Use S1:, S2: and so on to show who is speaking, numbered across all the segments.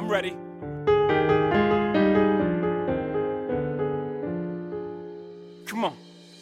S1: I'm ready. Come on.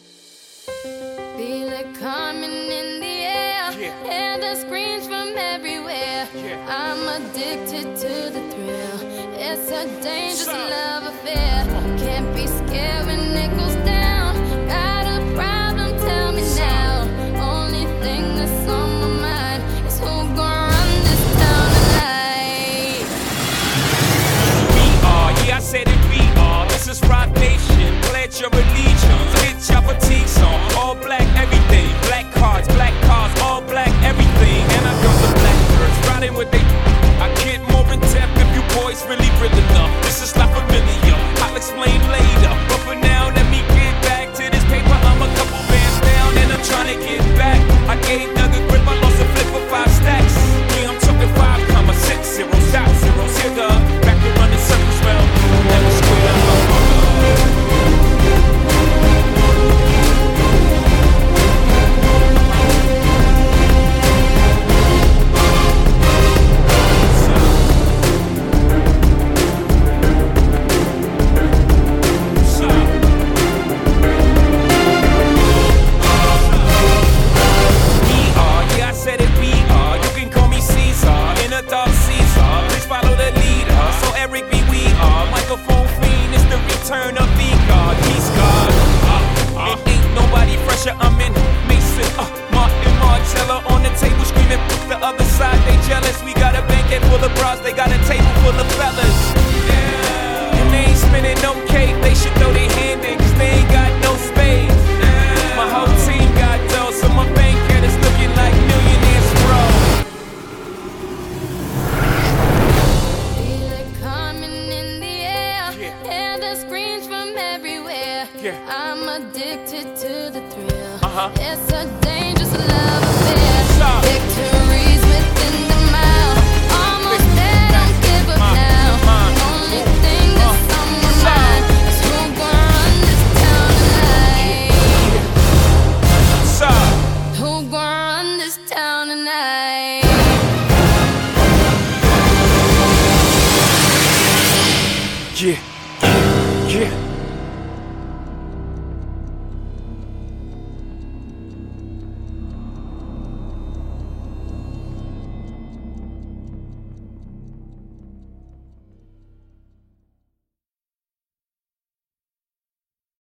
S2: Feel it coming in the air. Hear the screams from everywhere. I'm addicted to the thrill. It's a dangerous love affair. Can't be scared when it goes down. Got a problem, tell me now. Only thing that's on my mind is who gon' run this town tonight.
S1: We are, yeah, I said it, we are. This is Rock Nation. Pledge your allegiance. Hit your fatigue song. All black, everything. Black cars, all black, everything. And I got the blackbirds riding with they. I get more in depth if you boys really real enough. This is not familiar. I'll explain later. But for now, let me get back to this paper. I'm a couple bands down and I'm trying to get back. I gave Doug a grip, I lost a flip for 5 stacks. Yeah, I'm talking 5,6 zeros, out zeros. Here, Doug. Back to run the circles round. Never square up. Turn up the God, he's God. It ain't nobody fresher. I'm in Mason, Martin Martella on the table screaming. The other side they jealous. We got a banquet full of bras. They got a table full of fellas. And they ain't spinning no cake. They should throw their hands